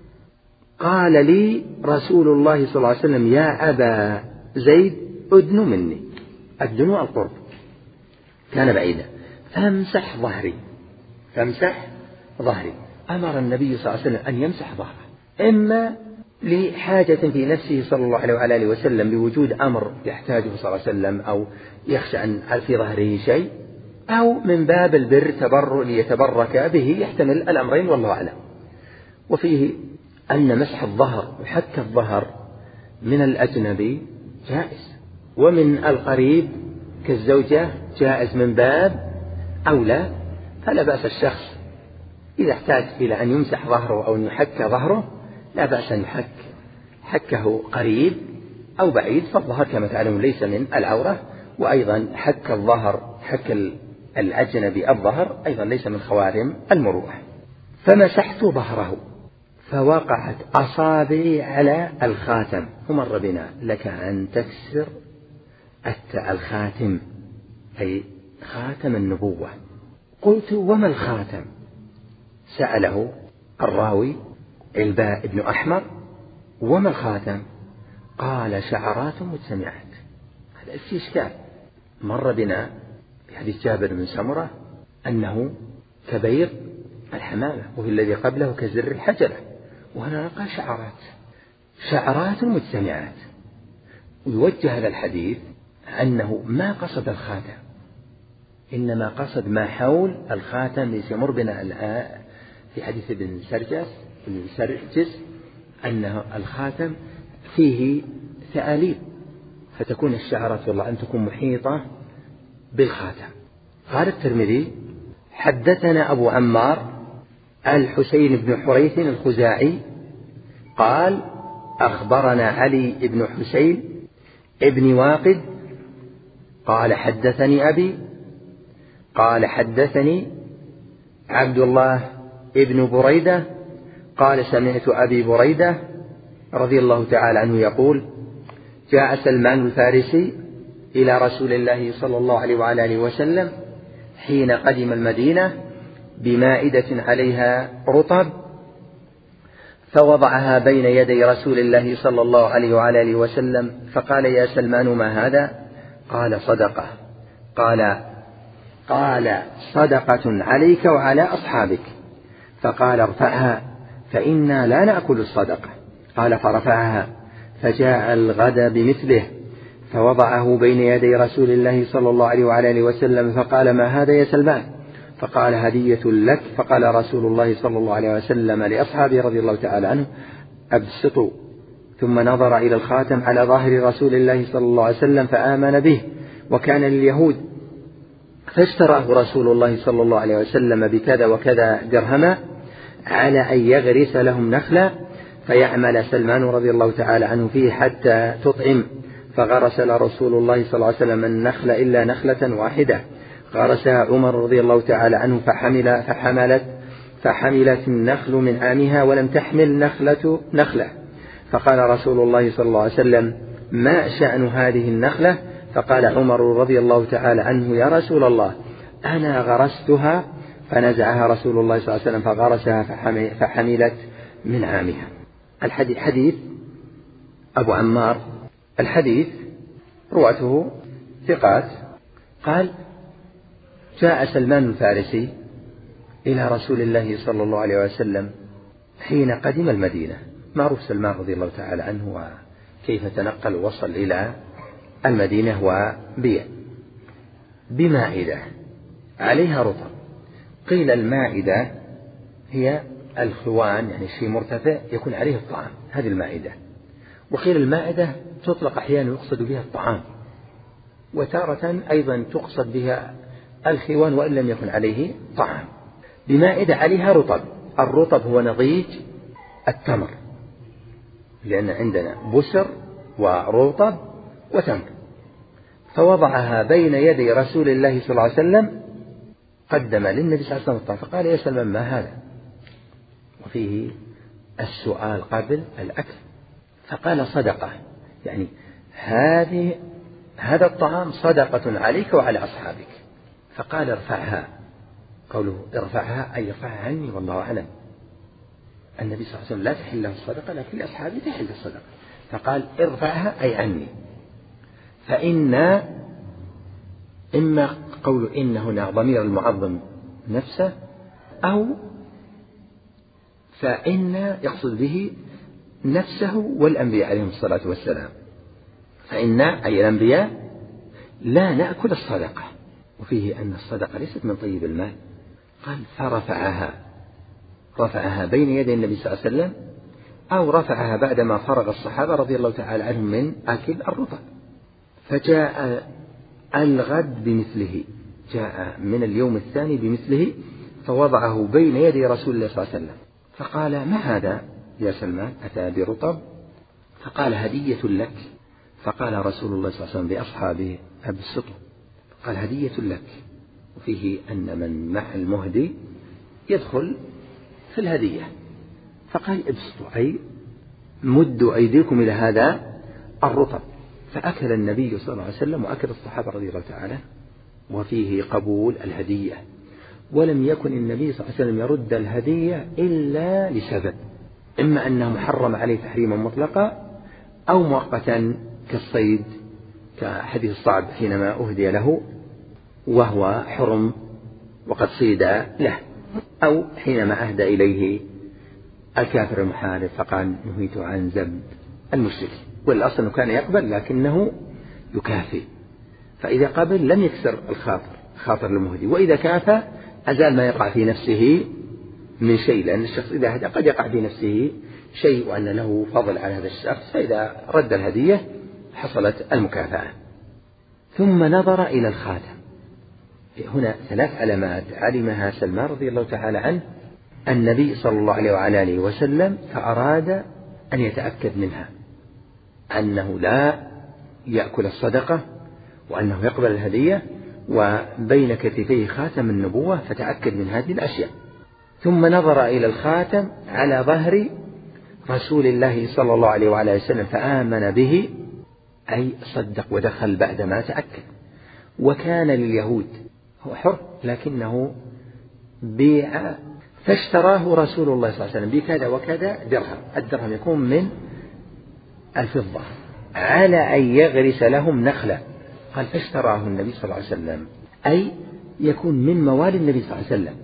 قال لي رسول الله صلى الله عليه وسلم: يا أبا زيد أدن مني. الدنو القرب، كان بعيدا. فامسح ظهري، فامسح ظهري. أمر النبي صلى الله عليه وسلم أن يمسح ظهره، إما لحاجة في نفسه صلى الله عليه وعلى آله وسلم بوجود أمر يحتاجه صلى الله عليه وسلم، أو يخشى أن في ظهره شيء، أو من باب البر تبر ليتبرك به، يحتمل الأمرين والله أعلم. وفيه أن مسح الظهر وحك الظهر من الأجنبي جائز، ومن القريب كالزوجة جائز من باب أولى. فلا بأس الشخص إذا احتاج إلى أن يمسح ظهره أو أن يحك ظهره، لا بأس أن يحك حكه قريب أو بعيد، فالظهر كما تعلمون ليس من العورة. وأيضا حك الظهر حك الأجنبي الظهر أيضا ليس من خوارم المروءة. فمسحت ظهره فوقعت أصابعي على الخاتم، ومر بنا لك أن تكسر التاء الخاتم أي خاتم النبوة. قلت وما الخاتم؟ سأله الراوي الباء بن أحمر وما الخاتم؟ قال شعرات مجتمعات. هذا استشكال. مر بنا في حديث جابر بن سمرة أنه كبير الحمامة، وفي الذي قبله كزر الحجرة، وهنا قال شعرات شعرات مجتمعات. ويوجه هذا الحديث أنه ما قصد الخاتم، إنما قصد ما حول الخاتم. ليس يمر بنا الآن في حديث ابن سرجس ابن سرجس أن الخاتم فيه ثآليب، فتكون الشعرات والله أن تكون محيطة بالخاتم. قال الترمذي حدثنا أبو عمار الحسين بن حريث الخزاعي قال أخبرنا علي بن حسين ابن واقد قال حدثني أبي قال حدثني عبد الله ابن بريدة قال سمعت أبي بريدة رضي الله تعالى عنه يقول جاء سلمان الفارسي إلى رسول الله صلى الله عليه وعلى آله وسلم حين قدم المدينة بمائدة عليها رطب، فوضعها بين يدي رسول الله صلى الله عليه وعلى آله وسلم، فقال يا سلمان ما هذا؟ قال صدقة. قال قال صدقة عليك وعلى أصحابك. فقال ارفعها فإنا لا نأكل الصدقة. قال فرفعها، فجاء الغد بمثله فوضعه بين يدي رسول الله صلى الله عليه وعلى آله وسلم، فقال ما هذا يا سلمان؟ فقال هدية لك. فقال رسول الله صلى الله عليه وسلم لأصحابه رضي الله تعالى عنه أبسطوا، ثم نظر إلى الخاتم على ظاهر رسول الله صلى الله عليه وسلم فآمن به، وكان لليهود، فاشتراه رسول الله صلى الله عليه وسلم بكذا وكذا درهما على أن يغرس لهم نخلا فيعمل سلمان رضي الله تعالى عنه فيه حتى تطعم، فغرس رسول الله صلى الله عليه وسلم النخل إلا نخلة واحدة غرسها عمر رضي الله تعالى عنه فحمل فحملت فحملت النخل من عامها ولم تحمل نخلة نخلة. فقال رسول الله صلى الله عليه وسلم ما شأن هذه النخلة؟ فقال عمر رضي الله تعالى عنه يا رسول الله أنا غرستها. فنزعها رسول الله صلى الله عليه وسلم فغرسها فحملت من عامها. الحديث حديث أبو عمار، الحديث رواته ثقات. قال جاء سلمان الفارسي إلى رسول الله صلى الله عليه وسلم حين قدم المدينة. معروف سلمان رضي الله تعالى عنه وكيف تنقل ووصل إلى المدينة وبيع بمائدة عليها رطب. قيل المائدة هي الخوان، يعني شيء مرتفع يكون عليه الطعام، هذه المائدة. وقيل المائدة تطلق أحيانا يقصد بها الطعام، وتارة أيضا تقصد بها الخوان وإن لم يكن عليه طعام. بمائدة عليها رطب. الرطب هو نضيج التمر، لأن عندنا بسر ورطب وتمر. فوضعها بين يدي رسول الله صلى الله عليه وسلم، قدم للنبي صلى الله عليه وسلم فقال يا سلمان ما هذا؟ وفيه السؤال قبل الأكل. فقال صدقة، يعني هذه هذا الطعام صدقة عليك وعلى أصحابك. فقال ارفعها. قوله ارفعها أي ارفعها عني والله أعلم. النبي صلى الله عليه وسلم لا تحل له الصدقة لكن لأصحابه تحل الصدقة. فقال ارفعها أي عني. فإن إما قول إن هنا ضمير المعظم نفسه، أو فإن يقصد به نفسه والأنبياء عليهم الصلاة والسلام. فإن أي الأنبياء لا نأكل الصدقة، وفيه أن الصدقة ليست من طيب المال. قال فرفعها، رفعها بين يدي النبي صلى الله عليه وسلم، أو رفعها بعدما فرغ الصحابة رضي الله تعالى عنهم من أكل الرطب. فجاء الغد بمثله، جاء من اليوم الثاني بمثله، فوضعه بين يدي رسول الله صلى الله عليه وسلم. فقال ما هذا يا سلمان؟ أتى برطب. فقال هدية لك. فقال رسول الله صلى الله عليه وسلم لأصحابه أبسطوا. قال هدية لك. وفيه أن من مع المهدي يدخل في الهدية، فقال ابسطوا أي مدوا أيديكم إلى هذا الرطب، فأكل النبي صلى الله عليه وسلم وأكل الصحابة رضي الله تعالى، وفيه قبول الهدية. ولم يكن النبي صلى الله عليه وسلم يرد الهدية إلا لسبب، إما أنه محرم عليه تحريما مطلقا أو مؤقتا كالصيد، كحديث الصعب حينما أهدي له وهو حرم وقد صيد له، أو حينما أهدى إليه الكافر المحارب فقال نهيت عن ذب المشرك، والأصل أنه كان يقبل لكنه يكافئ، فإذا قبل لم يكسر الخاطر خاطر المهدي، وإذا كافى أزال ما يقع في نفسه من شيء، لأن الشخص إذا هدى قد يقع في نفسه شيء وأن له فضل على هذا الشخص، فإذا رد الهدية حصلت المكافأة. ثم نظر إلى الخاتم. هنا ثلاث علامات علمها سلمان رضي الله تعالى عنه النبي صلى الله عليه وعلى آله وسلم، فأراد أن يتأكد منها أنه لا يأكل الصدقة وأنه يقبل الهدية، وبين كتفيه خاتم النبوة، فتأكد من هذه الأشياء. ثم نظر إلى الخاتم على ظهر رسول الله صلى الله عليه وعلى وسلم فآمن به، أي صدق ودخل بعدما تأكد. وكان لليهود، هو حر لكنه بيع، فاشتراه رسول الله صلى الله عليه وسلم بكذا وكذا درهم، الدرهم يكون من الفضة، على أن يغرس لهم نخلة. قال فاشتراه النبي صلى الله عليه وسلم، أي يكون من موالي النبي صلى الله عليه وسلم.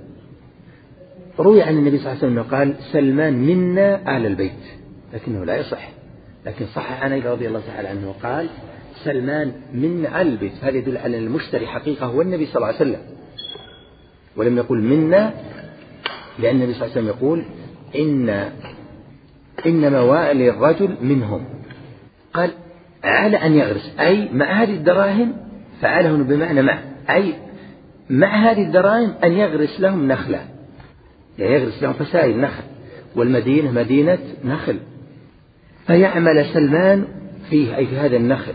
روي عن النبي صلى الله عليه وسلم قال سلمان منا آل البيت، لكنه لا يصح، لكن صح عن علي رضي الله تعالى عنه قال سلمان من آل البيت، هذا يدل على المشتري حقيقة هو النبي صلى الله عليه وسلم، ولم يقل منا، لأن النبي صلى الله عليه وسلم يقول إن إن موالي الرجل منهم. قال على أن يغرس، أي مع هذه الدراهم، فعله بمعنى مع، أي مع هذه الدراهم أن يغرس لهم نخلة، يعني يغرس لهم فسائل نخل، والمدينة مدينة نخل، فيعمل سلمان فيه، أي في هذا النخل،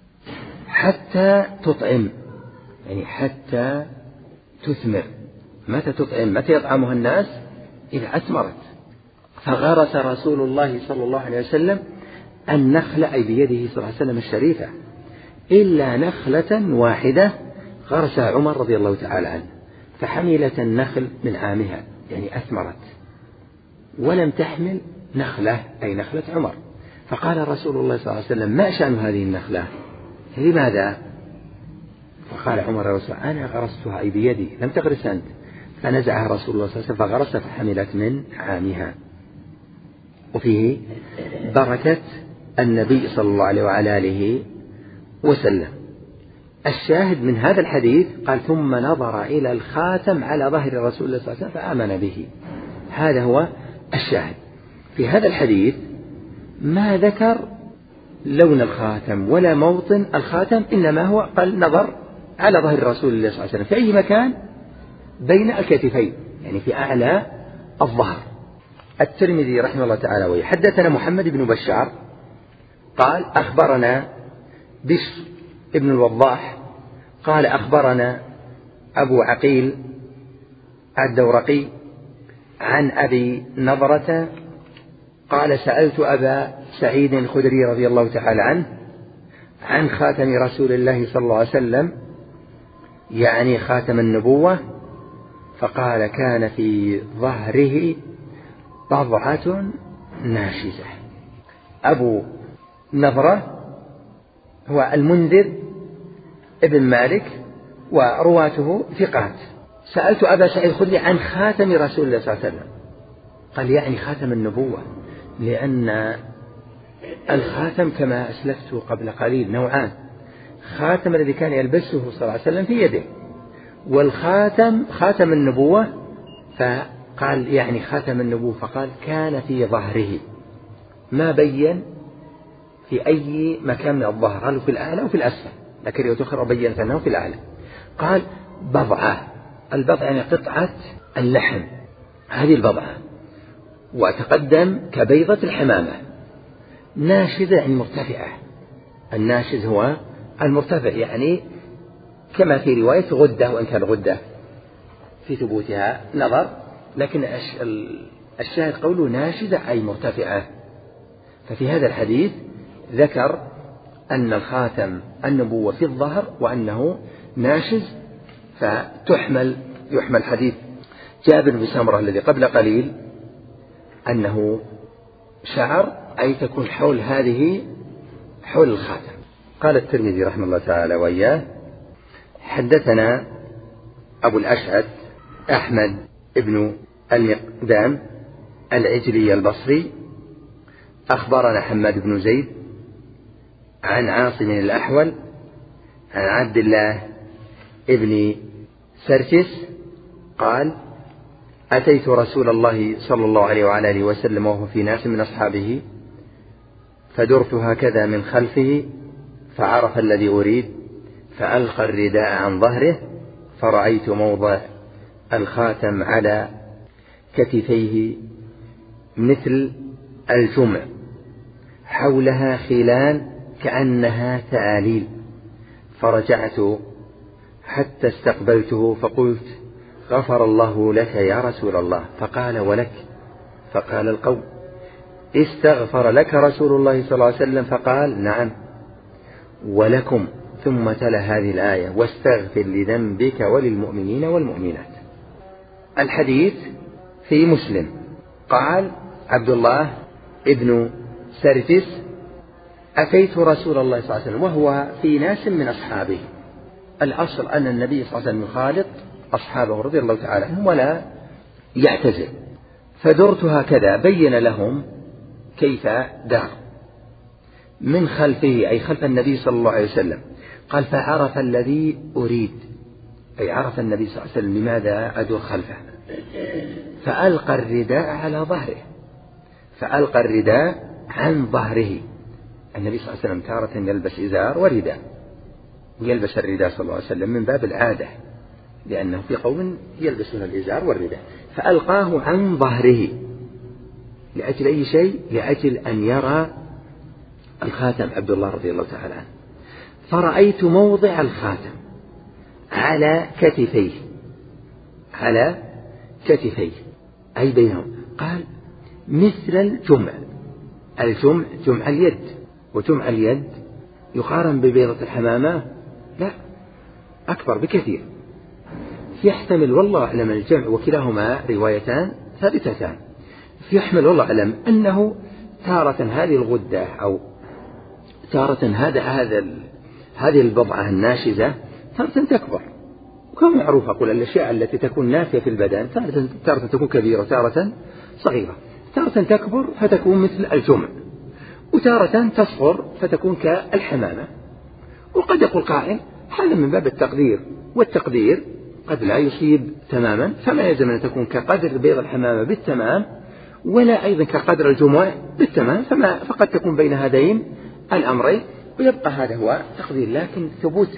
حتى تطعم، يعني حتى تثمر. متى تطعم؟ متى يطعمها الناس؟ إذا أثمرت. فغرس رسول الله صلى الله عليه وسلم النخل، أي بيده صلى الله عليه وسلم الشريفة، إلا نخلة واحدة غرسها عمر رضي الله تعالى عنه، فحملت النخل من عامها، يعني أثمرت، ولم تحمل نخلة، أي نخلة عمر. فقال رسول الله صلى الله عليه وسلم ما شأن هذه النخلة؟ لماذا؟ فقال عمر رسول أنا غرستها أي بيدي، لم تغرس أنت. فنزعها رسول الله صلى الله عليه وسلم فغرسها فحملت من عامها. وفيه بركة النبي صلى الله عليه وعلى آله وسلم. الشاهد من هذا الحديث قال ثم نظر إلى الخاتم على ظهر رسول الله صلى الله عليه وسلم فآمن به. هذا هو الشاهد في هذا الحديث. ما ذكر لون الخاتم ولا موطن الخاتم، إنما هو قال نظر على ظهر رسول الله صلى الله عليه وسلم في أي مكان بين الكتفين، يعني في أعلى الظهر. الترمذي رحمه الله تعالى ويحدثنا محمد بن بشار قال أخبرنا بشر ابن الوضاح قال أخبرنا أبو عقيل الدورقي عن أبي نضرة قال سألت أبا سعيد الخدري رضي الله تعالى عنه عن خاتم رسول الله صلى الله عليه وسلم، يعني خاتم النبوة، فقال كان في ظهره بضعة ناشزة. أبو نضرة هو المنذر ابن مالك ورواته ثقات. سألت أبا سعيد الخدري عن خاتم رسول الله صلى الله عليه وسلم، قال يعني خاتم النبوة، لأن الخاتم كما أسلفت قبل قليل نوعان، خاتم الذي كان يلبسه صلى الله عليه وسلم في يده، والخاتم خاتم النبوة، فقال يعني خاتم النبوة، فقال كان في ظهره، ما بين في أي مكان من الظهر، هل في الأعلى أو في الأسفل، لكن رواية أخرى بينت أنه في الأعلى. قال بضعة، البضعة يعني قطعة اللحم، هذه البضعة، وتقدم كبيضة الحمامة. ناشزة يعني مرتفعة، الناشز هو المرتفع، يعني كما في رواية غدة، وإن كان غدة في ثبوتها نظر، لكن الشاهد قوله ناشزة أي مرتفعة. ففي هذا الحديث ذكر أن الخاتم النبوة في الظهر وأنه ناشز، فتحمل يحمل حديث جابر بن سمرة الذي قبل قليل أنه شعر أي تكون حول هذه حول الخاتم. قال الترمذي رحمه الله تعالى وإياه: حدثنا أبو الأشعث أحمد ابن المقدام العجلي البصري أخبرنا حماد بن زيد عن عاصم الأحول عن عبد الله ابن سرجس قال: أتيت رسول الله صلى الله عليه وعلى آله وسلم وهو في ناس من أصحابه فدرت هكذا من خلفه فعرف الذي أريد فألقى الرداء عن ظهره فرأيت موضع الخاتم على كتفيه مثل الجمع حولها خلال كأنها تآليل، فرجعت حتى استقبلته فقلت: غفر الله لك يا رسول الله. فقال: ولك؟ فقال القوم: استغفر لك رسول الله صلى الله عليه وسلم؟ فقال: نعم ولكم. ثم تلا هذه الآية: واستغفر لذنبك وللمؤمنين والمؤمنات. الحديث في مسلم. قال عبد الله ابن سرجس: أتيت رسول الله صلى الله عليه وسلم وهو في ناس من أصحابه. الأصل أن النبي صلى الله عليه وسلم يخالط أصحابه رضي الله تعالى عنهم ولا يعتزل، فدرت هكذا بين لهم كيف دار من خلفه أي خلف النبي صلى الله عليه وسلم. قال: فعرف الذي أريد، أي عرف النبي صلى الله عليه وسلم لماذا أدور خلفه، فألقى الرداء على ظهره، فألقى الرداء عن ظهره. النبي صلى الله عليه وسلم تارة يلبس إزار ورداء، يلبس الرداء صلى الله عليه وسلم من باب العادة، لأنه في قوم يلبسون الإزار والرداء، فألقاه عن ظهره لأجل أي شيء؟ لأجل أن يرى الخاتم عبد الله رضي الله تعالى عنه. فرأيت موضع الخاتم على كتفيه، على كتفيه أي بينهم. قال: مثل الجمع. الجمع جمع اليد، وجمع اليد يقارن ببيضة الحمامة؟ لا، أكبر بكثير. يحتمل والله أعلم الجمع، وكلاهما روايتان ثابتتان، يحمل والله أعلم أنه تارة هذه الغدة أو تارة هذا هذا هذه البضعة الناشزة تارة تكبر، وكما معروف أقول الأشياء التي تكون نافية في البدن تارة تكون كبيرة تارة صغيرة، تارة تكبر فتكون مثل الجمع، وتارة تصغر فتكون كالحمامة. وقد يقول قائل: هذا من باب التقدير، والتقدير قد لا يصيب تماما، فما يلزم أن تكون كقدر بيض الحمامة بالتمام، ولا أيضا كقدر الجموع بالتمام، فما فقد تكون بين هذين الأمرين، ويبقى هذا هو تقدير. لكن ثبوت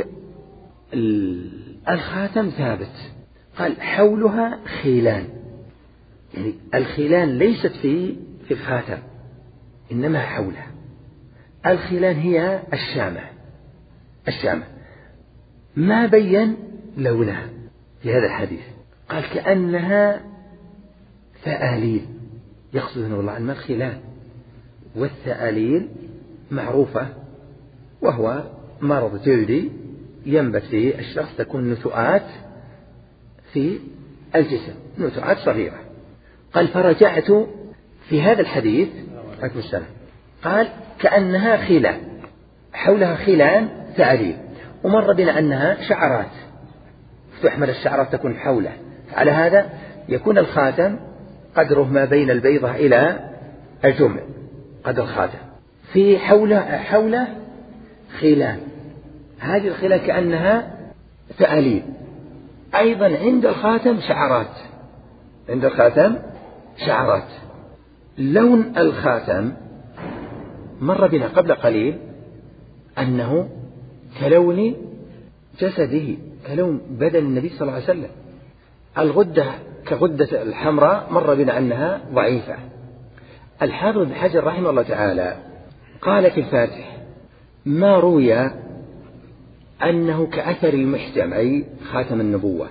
الخاتم ثابت. قال: حولها خيلان، يعني الخيلان ليست في في الخاتم إنما حولها. الخيلان هي الشامة، الشامة ما بين لونها في هذا الحديث. قال: كأنها ثآليل، يقصد هنا والله عن الخيلان، والثآليل معروفة وهو مرض جلدي ينبت في الشخص، تكون نتوءات في الجسم، نتوءات صغيرة. قال: فرجعت في هذا الحديث عليكم السلام. قال: كأنها خيلان، حولها خيلان ثآليل، ومر بنا أنها شعرات، تحمل الشعرات تكون حوله، على هذا يكون الخاتم قدره ما بين البيضة إلى الجمع، قدر الخاتم في حوله حوله خيلان، هذه الخيلان كأنها ثآليل. أيضا عند الخاتم شعرات، عند الخاتم شعرات. لون الخاتم مر بنا قبل قليل أنه كلون جسده، كلون بدن النبي صلى الله عليه وسلم. الغدة كغدة الحمراء مر بنا أنها ضعيفة. الحافظ بن حجر رحمه الله تعالى قال في الفاتح: ما روي أنه كأثر المحجم أي خاتم النبوة،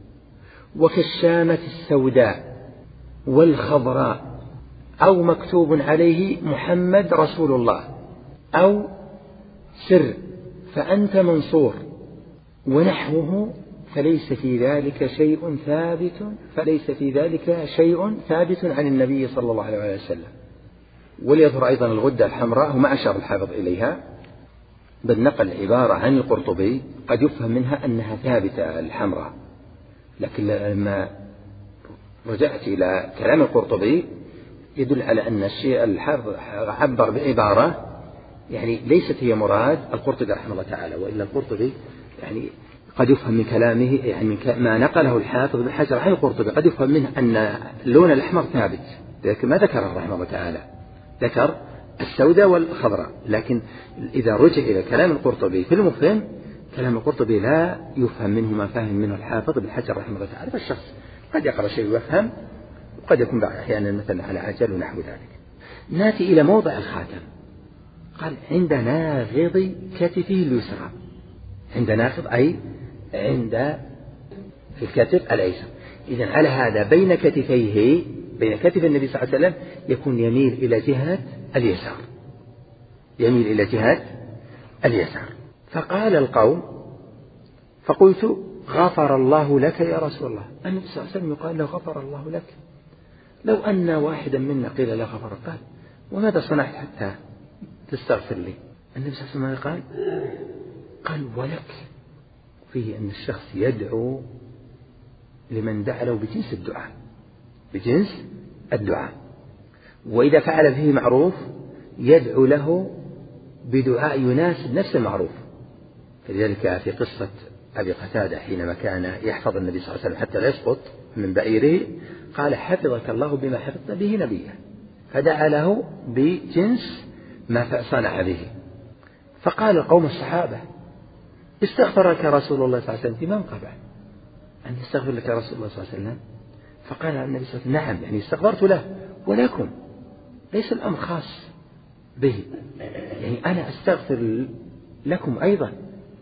وكالشامة السوداء والخضراء، أو مكتوب عليه محمد رسول الله، أو سر فأنت منصور، ونحوه، فليس في ذلك شيء ثابت فليس في ذلك شيء ثابت عن النبي صلى الله عليه وسلم. وليظهر أيضا الغدة الحمراء وما أشار الحافظ إليها، بل نقل عبارة عن القرطبي قد يفهم منها أنها ثابتة الحمراء، لكن لما رجعت إلى كلام القرطبي يدل على أن الشيء الحافظ عبر بعبارة يعني ليست هي مراد القرطبي رحمه الله تعالى، وإلا القرطبي يعني قد يفهم من كلامه يعني ما نقله الحافظ بن حجر عن القرطبي قد يفهم منه أن اللون الأحمر ثابت، لكن ما ذكره رحمه الله تعالى، ذكر السوداء والخضراء. لكن إذا رجع إلى كلام القرطبي في المفهم، كلام القرطبي لا يفهم منه ما فهم منه الحافظ بن حجر رحمه الله تعالى، فالشخص قد يقرأ شيء ويفهم، وقد يكون بعض أحيانا مثلا على عجل ونحو ذلك. نأتي إلى موضع الخاتم، قال عند ناغض كتفه اليسرى، عند ناغض أي عند الكتف الأيسر. إذن على هذا بين كتفيه بين كتف النبي صلى الله عليه وسلم يكون يميل إلى جهة اليسار، يميل إلى جهة اليسار. فقال القوم، فقلت غفر الله لك يا رسول الله. النبي صلى الله عليه وسلم يقال له غفر الله لك، لو أن واحدا منا قيل له غفر، قال وماذا صنعت حتى تستغفر لي؟ النبي صلى الله عليه وسلم قال قال ولك. فيه أن الشخص يدعو لمن دعا له بجنس الدعاء، بجنس الدعاء، وإذا فعل فيه معروف يدعو له بدعاء يناسب نفس المعروف. فلذلك في قصة أبي قتادة حينما كان يحفظ النبي صلى الله عليه وسلم حتى لا يسقط من بعيره، قال حفظك الله بما حفظت به نبيه، فدعا له بجنس ما صنع به. فقال القوم الصحابة استغفر لك رسول الله صلى الله عليه وسلم في منقبة، أن يستغفر لك رسول الله صلى الله عليه وسلم؟ فقال النبي صلى الله عليه وسلم نعم، يعني استغفرت له ولكم، ليس الأمر خاص به، يعني أنا أستغفر لكم أيضا.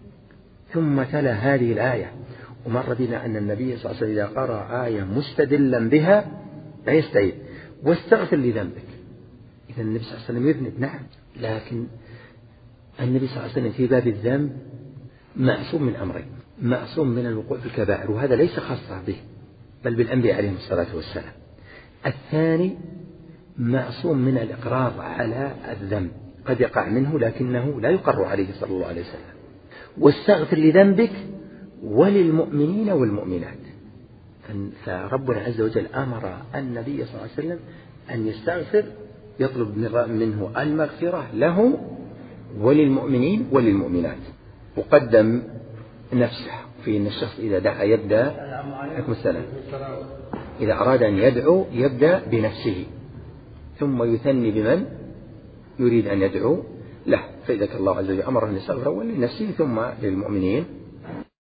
ثم تلا هذه الآية، ومر بنا أن النبي صلى الله عليه وسلم إذا قرأ آية مستدلا بها لا يستعيد واستغفر لذنبك. إذا النبي صلى الله عليه وسلم يذنب نعم، لكن النبي صلى الله عليه وسلم في باب الذنب معصوم من أمرين، معصوم من الوقوع في الكبائر، وهذا ليس خاصا به بل بالأنبياء عليهم الصلاة والسلام. الثاني معصوم من الإقرار على الذنب، قد يقع منه لكنه لا يقر عليه صلى الله عليه وسلم. واستغفر لذنبك وللمؤمنين والمؤمنات، فربنا عز وجل أمر النبي صلى الله عليه وسلم أن يستغفر، يطلب منه المغفرة له وللمؤمنين وللمؤمنات. وقدم نفسه في أن الشخص إذا دعا يبدأ عليكم السلام إذا أراد أن يدعو يبدأ بنفسه ثم يثني بمن يريد أن يدعو له، فإذا الله عز وجل أمر أن يستغفر أولا لنفسه ثم للمؤمنين